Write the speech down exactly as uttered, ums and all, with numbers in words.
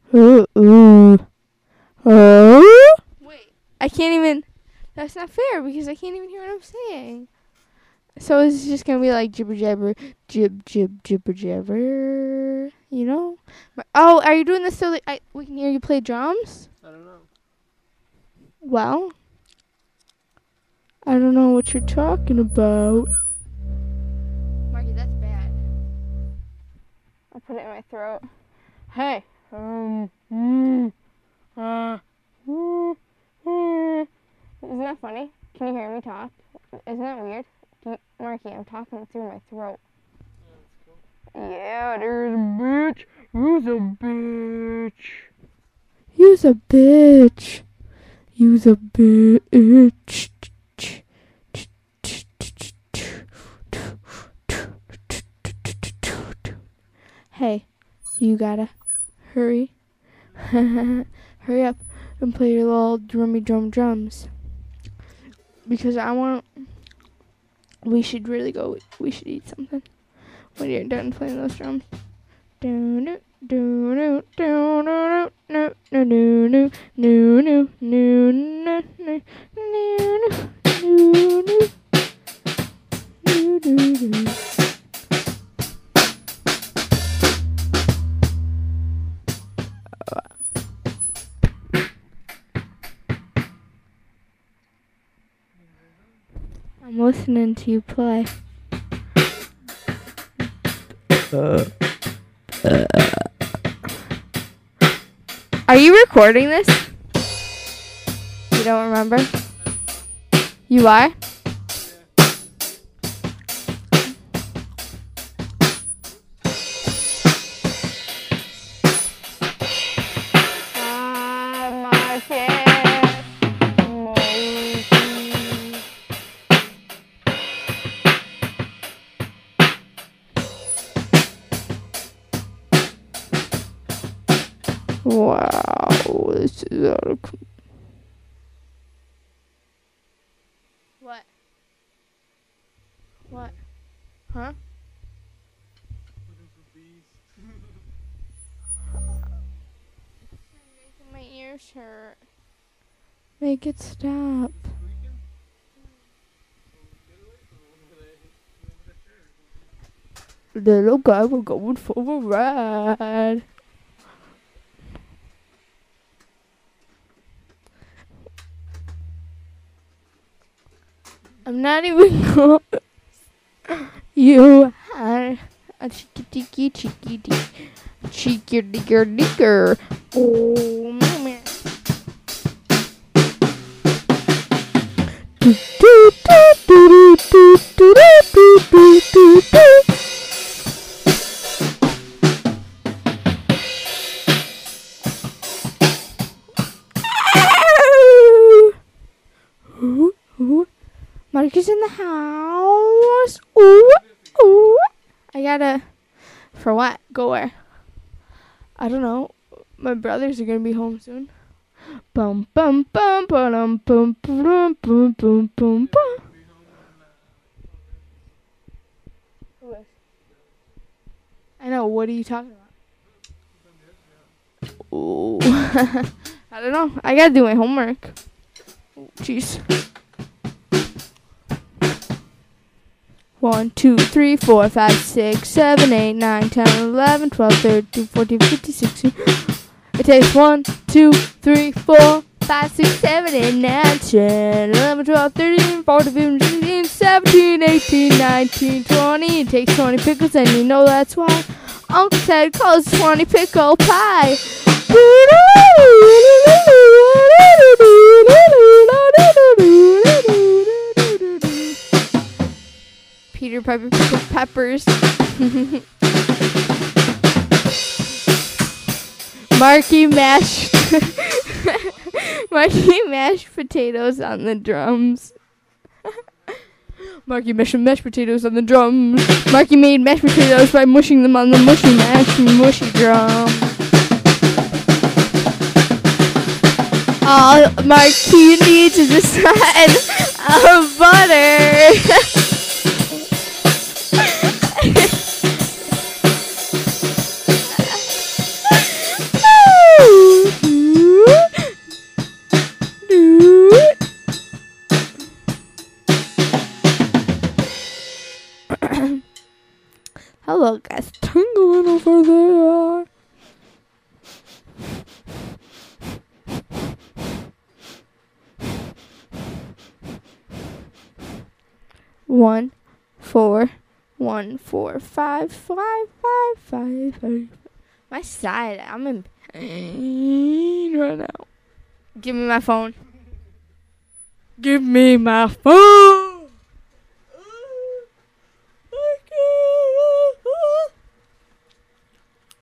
Ooh, ooh. Oh. Wait, I can't even. That's not fair because I can't even hear what I'm saying. So it's just gonna be like jibber jabber, jib jib jibber jabber. You know? Oh, are you doing this so that I, we can hear you play drums? I don't know. Well, I don't know what you're talking about. Marky, that's bad. I'll put it in my throat. Hey. Um. Mm, uh, mm, mm. Isn't that funny? Can you hear me talk? Isn't that weird? You, Marky, I'm talking through my throat. Yeah, that's cool. Yeah, there's a bitch. You's a bitch. You's a bitch. You's a bitch. Hey, you gotta hurry. Hurry up and play your little drummy drum drums. Because I want... We should really go... We should eat something when you're done playing those drums. Do do do do do do do do do do do do do. I'm listening to you play. Uh. Uh. Are you recording this? You don't remember? You are? Wow, this is out of control. What? What? Huh? Looking for bees. Making my ears hurt. Make it stop. Little guy, we're going for a ride. I'm not even close. You are a cheeky cheeky cheeky cheeky cheeky digger digger. Oh man. Do do do do do do do do do do. Ooh, ooh. Marcus in the house. Ooh, ooh. I gotta. For what? Go where? I don't know. My brothers are gonna be home soon. Bum bum bum bum bum bum bum bum bum bum. Who is? I know. What are you talking about? Ooh. I don't know. I gotta do my homework. Jeez. One, two, three, four, five, six, seven, eight, nine, ten, eleven, twelve, thirteen, fourteen, fifteen, sixteen. It takes one, two, three, four, five, six, seven, eight, nine, ten, eleven, twelve, thirteen, fourteen, fifteen, sixteen, seventeen, eighteen, nineteen, twenty. It takes twenty pickles, and you know that's why Uncle Ted calls twenty pickle pie. Peter Piper pickled peppers. Marky mashed Marky mashed potatoes on the drums. Marky mashed mashed potatoes on the drums. Marky made mashed potatoes by mushing them on the mushy mash mushy drum. All Marky needs is a side of butter. Hello, guys. Tingling over there. One, four, one, four, five, five, five, five, five. My side, I'm in pain right now. Give me my phone. Give me my phone.